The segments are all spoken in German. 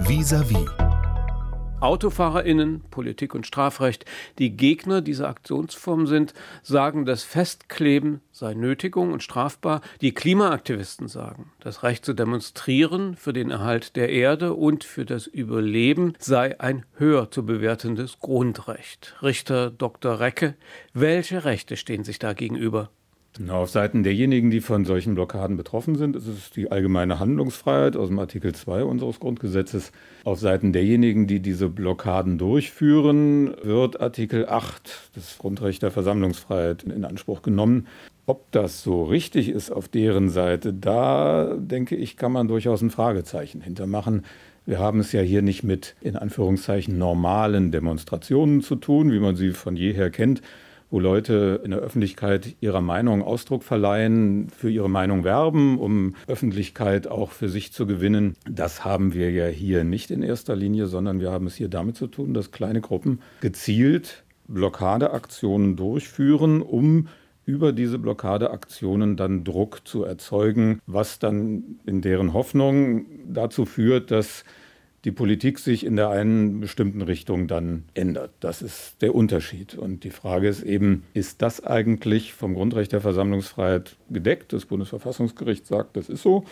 Vis-à-vis. AutofahrerInnen, Politik und Strafrecht, die Gegner dieser Aktionsform sind, sagen, das Festkleben sei Nötigung und strafbar. Die Klimaaktivisten sagen, das Recht zu demonstrieren für den Erhalt der Erde und für das Überleben sei ein höher zu bewertendes Grundrecht. Richter Dr. Recke, welche Rechte stehen sich da gegenüber? Auf Seiten derjenigen, die von solchen Blockaden betroffen sind, ist es die allgemeine Handlungsfreiheit aus dem Artikel 2 unseres Grundgesetzes. Auf Seiten derjenigen, die diese Blockaden durchführen, wird Artikel 8, das Grundrecht der Versammlungsfreiheit, in Anspruch genommen. Ob das so richtig ist auf deren Seite, da denke ich, kann man durchaus ein Fragezeichen hintermachen. Wir haben es ja hier nicht mit, in Anführungszeichen, normalen Demonstrationen zu tun, wie man sie von jeher kennt, wo Leute in der Öffentlichkeit ihrer Meinung Ausdruck verleihen, für ihre Meinung werben, um Öffentlichkeit auch für sich zu gewinnen. Das haben wir ja hier nicht in erster Linie, sondern wir haben es hier damit zu tun, dass kleine Gruppen gezielt Blockadeaktionen durchführen, um über diese Blockadeaktionen dann Druck zu erzeugen, was dann in deren Hoffnung dazu führt, dass die Politik sich in der einen bestimmten Richtung dann ändert. Das ist der Unterschied. Und die Frage ist eben, ist das eigentlich vom Grundrecht der Versammlungsfreiheit gedeckt? Das Bundesverfassungsgericht sagt, das ist so.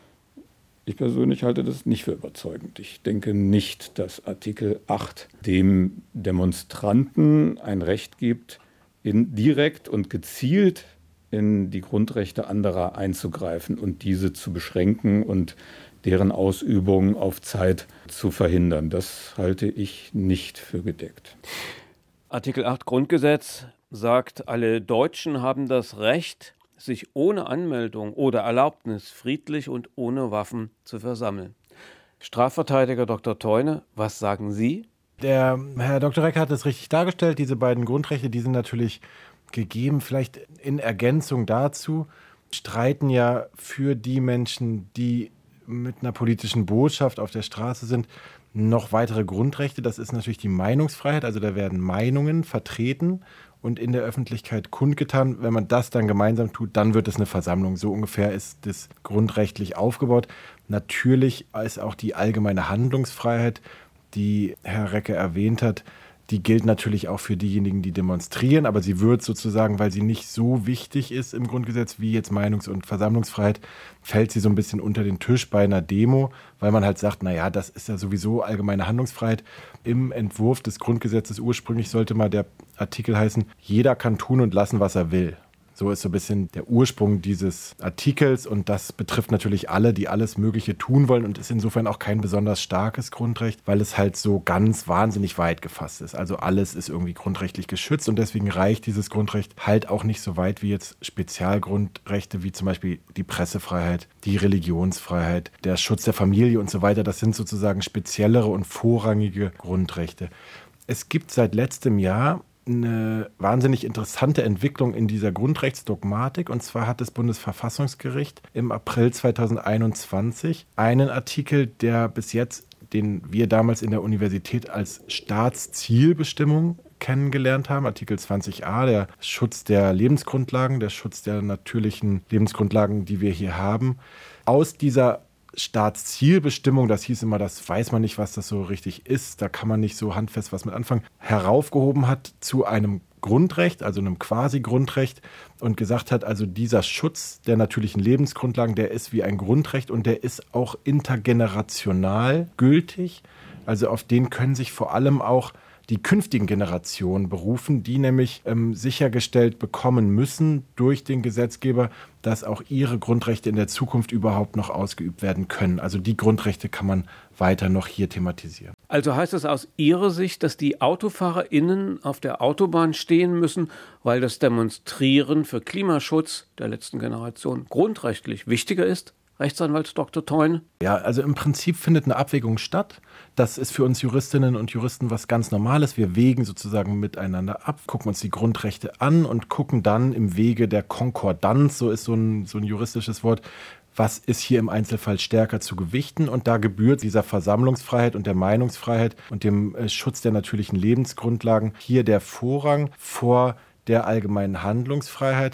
Ich persönlich halte das nicht für überzeugend. Ich denke nicht, dass Artikel 8 dem Demonstranten ein Recht gibt, direkt und gezielt in die Grundrechte anderer einzugreifen und diese zu beschränken und deren Ausübung auf Zeit zu verhindern. Das halte ich nicht für gedeckt. Artikel 8 Grundgesetz sagt, alle Deutschen haben das Recht, sich ohne Anmeldung oder Erlaubnis friedlich und ohne Waffen zu versammeln. Strafverteidiger Dr. Theune, was sagen Sie? Der Herr Dr. Recke hat es richtig dargestellt. Diese beiden Grundrechte, die sind natürlich gegeben. Vielleicht in Ergänzung dazu streiten ja für die Menschen, die mit einer politischen Botschaft auf der Straße sind, noch weitere Grundrechte. Das ist natürlich die Meinungsfreiheit. Also da werden Meinungen vertreten und in der Öffentlichkeit kundgetan. Wenn man das dann gemeinsam tut, dann wird es eine Versammlung. So ungefähr ist das grundrechtlich aufgebaut. Natürlich ist auch die allgemeine Handlungsfreiheit, die Herr Recke erwähnt hat, die gilt natürlich auch für diejenigen, die demonstrieren, aber sie wird sozusagen, weil sie nicht so wichtig ist im Grundgesetz wie jetzt Meinungs- und Versammlungsfreiheit, fällt sie so ein bisschen unter den Tisch bei einer Demo, weil man halt sagt, naja, das ist ja sowieso allgemeine Handlungsfreiheit. Im Entwurf des Grundgesetzes ursprünglich sollte mal der Artikel heißen, jeder kann tun und lassen, was er will. So ist so ein bisschen der Ursprung dieses Artikels und das betrifft natürlich alle, die alles Mögliche tun wollen und ist insofern auch kein besonders starkes Grundrecht, weil es halt so ganz wahnsinnig weit gefasst ist. Also alles ist irgendwie grundrechtlich geschützt und deswegen reicht dieses Grundrecht halt auch nicht so weit wie jetzt Spezialgrundrechte wie zum Beispiel die Pressefreiheit, die Religionsfreiheit, der Schutz der Familie und so weiter. Das sind sozusagen speziellere und vorrangige Grundrechte. Es gibt seit letztem Jahr eine wahnsinnig interessante Entwicklung in dieser Grundrechtsdogmatik. Und zwar hat das Bundesverfassungsgericht im April 2021 einen Artikel, der bis jetzt, den wir damals in der Universität als Staatszielbestimmung kennengelernt haben, Artikel 20a, der Schutz der Lebensgrundlagen, der Schutz der natürlichen Lebensgrundlagen, die wir hier haben, aus dieser Staatszielbestimmung, das hieß immer, das weiß man nicht, was das so richtig ist, da kann man nicht so handfest was mit anfangen, heraufgehoben hat zu einem Grundrecht, also einem Quasi-Grundrecht und gesagt hat, also dieser Schutz der natürlichen Lebensgrundlagen, der ist wie ein Grundrecht und der ist auch intergenerational gültig, also auf den können sich vor allem auch die künftigen Generationen berufen, die nämlich sichergestellt bekommen müssen durch den Gesetzgeber, dass auch ihre Grundrechte in der Zukunft überhaupt noch ausgeübt werden können. Also die Grundrechte kann man weiter noch hier thematisieren. Also heißt es aus Ihrer Sicht, dass die AutofahrerInnen auf der Autobahn stehen müssen, weil das Demonstrieren für Klimaschutz der letzten Generation grundrechtlich wichtiger ist? Rechtsanwalt Dr. Theune? Ja, also im Prinzip findet eine Abwägung statt. Das ist für uns Juristinnen und Juristen was ganz Normales. Wir wägen sozusagen miteinander ab, gucken uns die Grundrechte an und gucken dann im Wege der Konkordanz, so ist so ein juristisches Wort, was ist hier im Einzelfall stärker zu gewichten. Und da gebührt dieser Versammlungsfreiheit und der Meinungsfreiheit und dem Schutz der natürlichen Lebensgrundlagen hier der Vorrang vor der allgemeinen Handlungsfreiheit.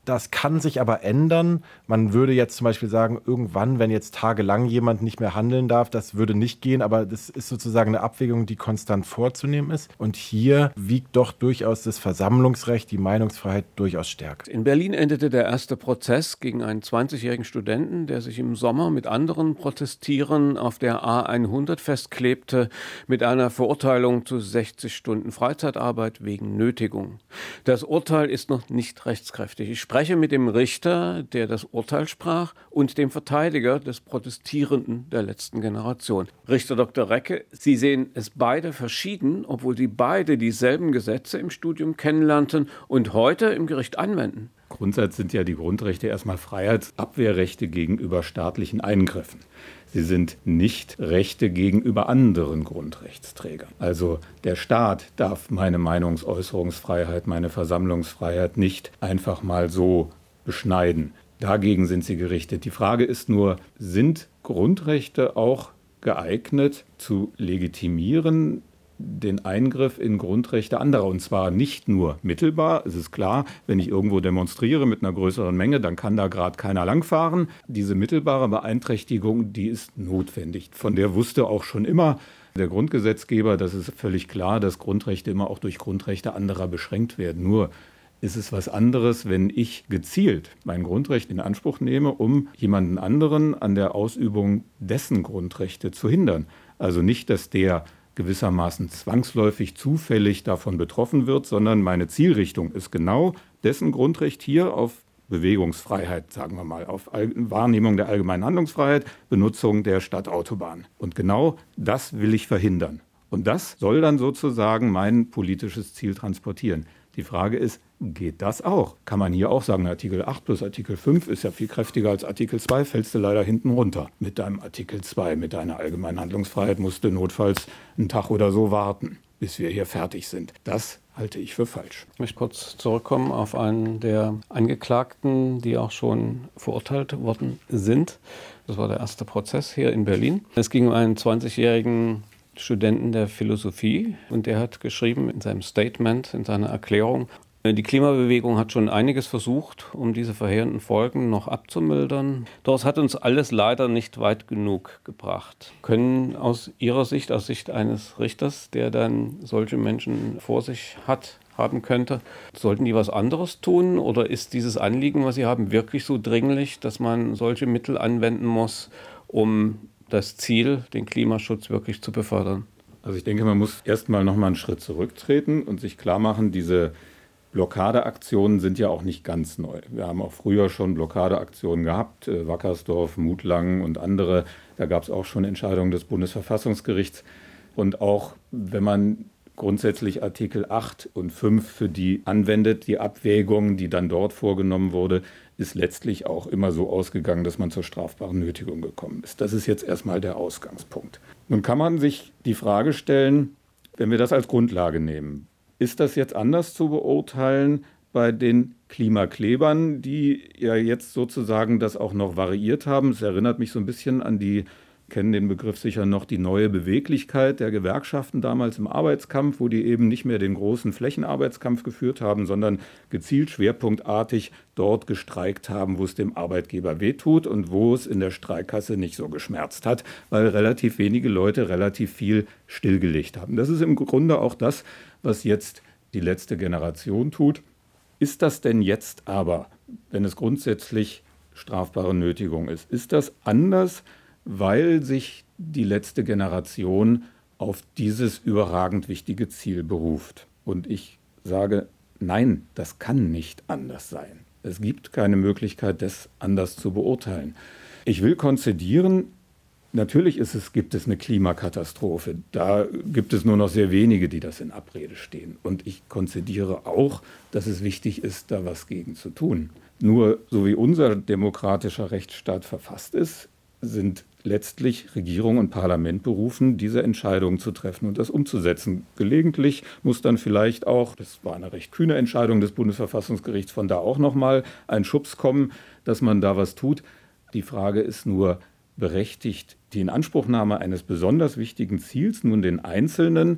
Das kann sich aber ändern. Man würde jetzt zum Beispiel sagen, irgendwann, wenn jetzt tagelang jemand nicht mehr handeln darf, das würde nicht gehen, aber das ist sozusagen eine Abwägung, die konstant vorzunehmen ist. Und hier wiegt doch durchaus das Versammlungsrecht, die Meinungsfreiheit durchaus stärker. In Berlin endete der erste Prozess gegen einen 20-jährigen Studenten, der sich im Sommer mit anderen Protestierern auf der A100 festklebte, mit einer Verurteilung zu 60 Stunden Freizeitarbeit wegen Nötigung. Das Urteil ist noch nicht rechtskräftig. Ich spreche mit dem Richter, der das Urteil sprach, und dem Verteidiger des Protestierenden der letzten Generation. Richter Dr. Recke, Sie sehen es beide verschieden, obwohl Sie beide dieselben Gesetze im Studium kennenlernten und heute im Gericht anwenden. Grundsatz sind ja die Grundrechte erstmal Freiheitsabwehrrechte gegenüber staatlichen Eingriffen. Sie sind nicht Rechte gegenüber anderen Grundrechtsträgern. Also der Staat darf meine Meinungsäußerungsfreiheit, meine Versammlungsfreiheit nicht einfach mal so beschneiden. Dagegen sind sie gerichtet. Die Frage ist nur, sind Grundrechte auch geeignet zu legitimieren, den Eingriff in Grundrechte anderer. Und zwar nicht nur mittelbar. Es ist klar, wenn ich irgendwo demonstriere mit einer größeren Menge, dann kann da gerade keiner langfahren. Diese mittelbare Beeinträchtigung, die ist notwendig. Von der wusste auch schon immer der Grundgesetzgeber, das ist völlig klar, dass Grundrechte immer auch durch Grundrechte anderer beschränkt werden. Nur ist es was anderes, wenn ich gezielt mein Grundrecht in Anspruch nehme, um jemanden anderen an der Ausübung dessen Grundrechte zu hindern. Also nicht, dass der gewissermaßen zwangsläufig zufällig davon betroffen wird, sondern meine Zielrichtung ist genau dessen Grundrecht hier auf Bewegungsfreiheit, sagen wir mal, auf Wahrnehmung der allgemeinen Handlungsfreiheit, Benutzung der Stadtautobahn. Und genau das will ich verhindern. Und das soll dann sozusagen mein politisches Ziel transportieren. Die Frage ist, geht das auch? Kann man hier auch sagen, Artikel 8 plus Artikel 5 ist ja viel kräftiger als Artikel 2, fällst du leider hinten runter. Mit deinem Artikel 2, mit deiner allgemeinen Handlungsfreiheit musst du notfalls einen Tag oder so warten, bis wir hier fertig sind. Das halte ich für falsch. Ich möchte kurz zurückkommen auf einen der Angeklagten, die auch schon verurteilt worden sind. Das war der erste Prozess hier in Berlin. Es ging um einen 20-jährigen Studenten der Philosophie und der hat geschrieben in seinem Statement, in seiner Erklärung, die Klimabewegung hat schon einiges versucht, um diese verheerenden Folgen noch abzumildern. Doch es hat uns alles leider nicht weit genug gebracht. Können aus Ihrer Sicht, aus Sicht eines Richters, der dann solche Menschen vor sich haben könnte, sollten die was anderes tun? Oder ist dieses Anliegen, was Sie haben, wirklich so dringlich, dass man solche Mittel anwenden muss, um das Ziel, den Klimaschutz wirklich zu befördern? Also ich denke, man muss erstmal noch mal einen Schritt zurücktreten und sich klar machen, diese Blockadeaktionen sind ja auch nicht ganz neu. Wir haben auch früher schon Blockadeaktionen gehabt, Wackersdorf, Mutlang und andere. Da gab es auch schon Entscheidungen des Bundesverfassungsgerichts. Und auch wenn man grundsätzlich Artikel 8 und 5 für die anwendet, die Abwägung, die dann dort vorgenommen wurde, ist letztlich auch immer so ausgegangen, dass man zur strafbaren Nötigung gekommen ist. Das ist jetzt erstmal der Ausgangspunkt. Nun kann man sich die Frage stellen, wenn wir das als Grundlage nehmen, ist das jetzt anders zu beurteilen bei den Klimaklebern, die ja jetzt sozusagen das auch noch variiert haben? Es erinnert mich so ein bisschen an die, kennen den Begriff sicher noch, die neue Beweglichkeit der Gewerkschaften damals im Arbeitskampf, wo die eben nicht mehr den großen Flächenarbeitskampf geführt haben, sondern gezielt schwerpunktartig dort gestreikt haben, wo es dem Arbeitgeber wehtut und wo es in der Streikkasse nicht so geschmerzt hat, weil relativ wenige Leute relativ viel stillgelegt haben. Das ist im Grunde auch das, was jetzt die letzte Generation tut. Ist das denn jetzt aber, wenn es grundsätzlich strafbare Nötigung ist das anders, weil sich die letzte Generation auf dieses überragend wichtige Ziel beruft? Und ich sage, nein, das kann nicht anders sein. Es gibt keine Möglichkeit, das anders zu beurteilen. Ich will konzidieren, natürlich gibt es eine Klimakatastrophe. Da gibt es nur noch sehr wenige, die das in Abrede stehen. Und ich konzidiere auch, dass es wichtig ist, da was gegen zu tun. Nur, so wie unser demokratischer Rechtsstaat verfasst ist, sind letztlich Regierung und Parlament berufen, diese Entscheidungen zu treffen und das umzusetzen. Gelegentlich muss dann vielleicht auch, das war eine recht kühne Entscheidung des Bundesverfassungsgerichts, von da auch nochmal ein Schubs kommen, dass man da was tut. Die Frage ist nur, berechtigt die Inanspruchnahme eines besonders wichtigen Ziels nun den Einzelnen,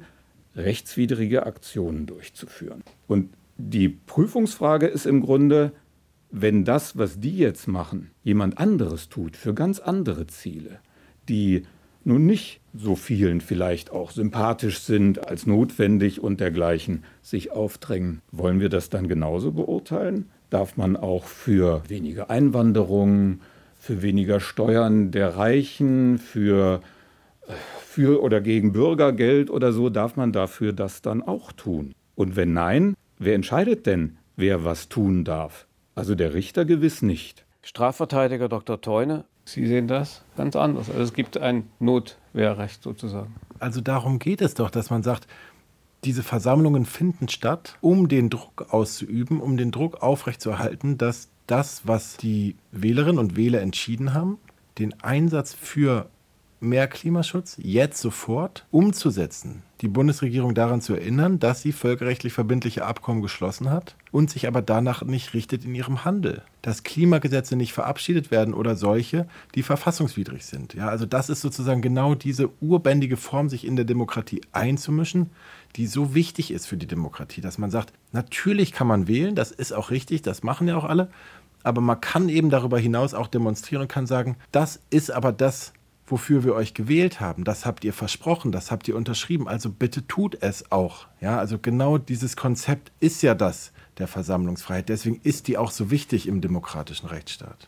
rechtswidrige Aktionen durchzuführen? Und die Prüfungsfrage ist im Grunde, wenn das, was die jetzt machen, jemand anderes tut, für ganz andere Ziele, die nun nicht so vielen vielleicht auch sympathisch sind, als notwendig und dergleichen sich aufdrängen, wollen wir das dann genauso beurteilen? Darf man auch für weniger Einwanderung, für weniger Steuern der Reichen, für oder gegen Bürgergeld oder so, darf man dafür das dann auch tun? Und wenn nein, wer entscheidet denn, wer was tun darf? Also der Richter gewiss nicht. Strafverteidiger Dr. Theune, Sie sehen das ganz anders. Also es gibt ein Notwehrrecht sozusagen. Also darum geht es doch, dass man sagt, diese Versammlungen finden statt, um den Druck auszuüben, um den Druck aufrechtzuerhalten, dass das, was die Wählerinnen und Wähler entschieden haben, den Einsatz für mehr Klimaschutz jetzt sofort umzusetzen. Die Bundesregierung daran zu erinnern, dass sie völkerrechtlich verbindliche Abkommen geschlossen hat und sich aber danach nicht richtet in ihrem Handel. Dass Klimagesetze nicht verabschiedet werden oder solche, die verfassungswidrig sind. Ja, also das ist sozusagen genau diese urbändige Form, sich in der Demokratie einzumischen, die so wichtig ist für die Demokratie, dass man sagt, natürlich kann man wählen, das ist auch richtig, das machen ja auch alle, aber man kann eben darüber hinaus auch demonstrieren und kann sagen, das ist aber das, wofür wir euch gewählt haben. Das habt ihr versprochen, das habt ihr unterschrieben, also bitte tut es auch. Ja, also genau dieses Konzept ist ja das der Versammlungsfreiheit. Deswegen ist die auch so wichtig im demokratischen Rechtsstaat.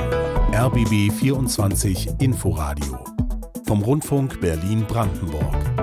RBB 24 Inforadio vom Rundfunk Berlin-Brandenburg.